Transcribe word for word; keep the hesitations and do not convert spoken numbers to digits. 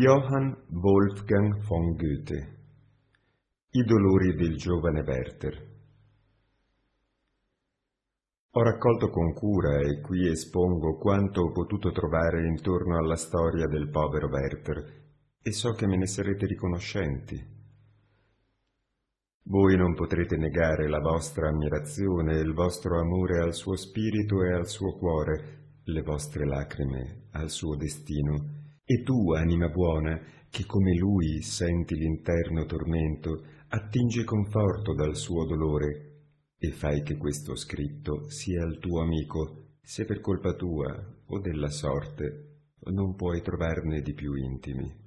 Johann Wolfgang von Goethe. I dolori del giovane Werther. Ho raccolto con cura e qui espongo quanto ho potuto trovare intorno alla storia del povero Werther, e so che me ne sarete riconoscenti. Voi non potrete negare la vostra ammirazione e il vostro amore al suo spirito e al suo cuore, le vostre lacrime al suo destino. E tu, anima buona, che come lui senti l'interno tormento, attingi conforto dal suo dolore, e fai che questo scritto sia il tuo amico, se per colpa tua o della sorte non puoi trovarne di più intimi.